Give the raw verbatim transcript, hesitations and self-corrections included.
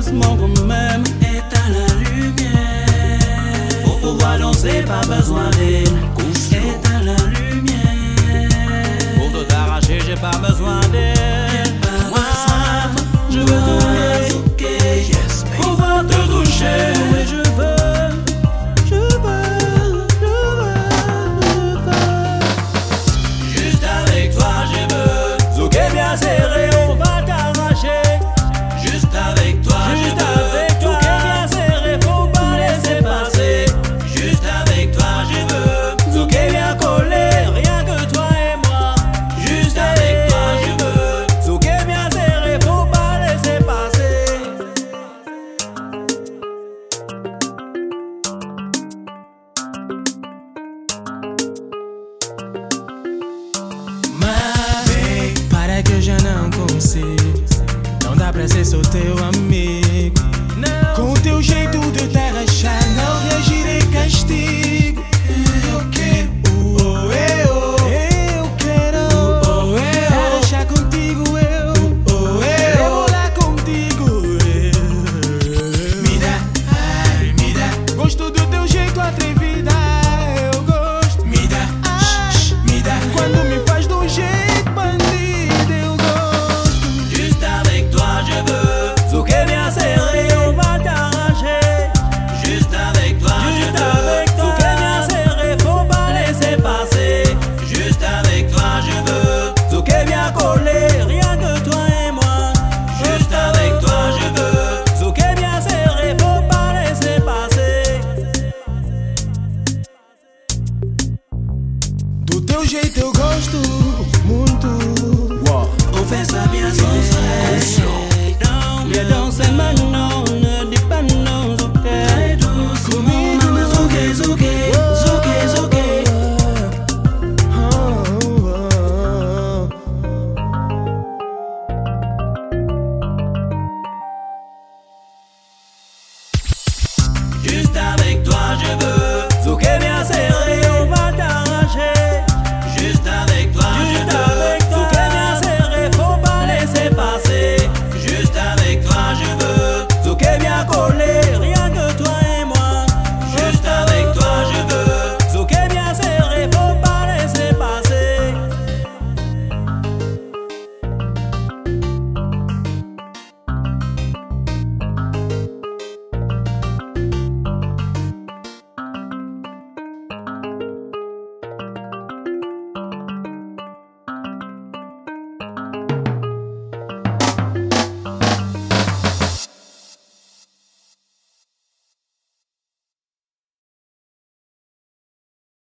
doucement quand même. Éteins la lumière. Pour pouvoir danser, pas besoin d'elle. Éteins la lumière. Pour tout arracher, j'ai pas besoin d'elle. Moi, je veux tout Yes, baby. pouvoir te toucher. Oui, je veux, je veux, je veux, je veux. Juste avec toi, je veux. Zouké bien serré, on va t'arracher. Juste avec toi, Juste je veux. avec toi, Zouké bien serré, faut pas laisser passer. Juste avec toi, je veux. Zouké bien collé, rien que toi et moi. Juste avec toi, je veux. Zouké bien serré, faut pas laisser passer. Mas Para que eu já não consigo. Não dá pra ser só teu amigo. Com o teu jeito de te arrachar, não reagirei castigo. eu quero. Oh, eu, eu quero Oh, eu. te arrachar contigo, eu. Oh, eu. Rebolar contigo, eu. Mira, ai, mira, Gosto do teu jeito atrevida, eu gosto. mira, Ai, shh, mira. quando me faz de um jeito bandido, eu gosto. Juste avec toi, je veux. Zouké bien serré,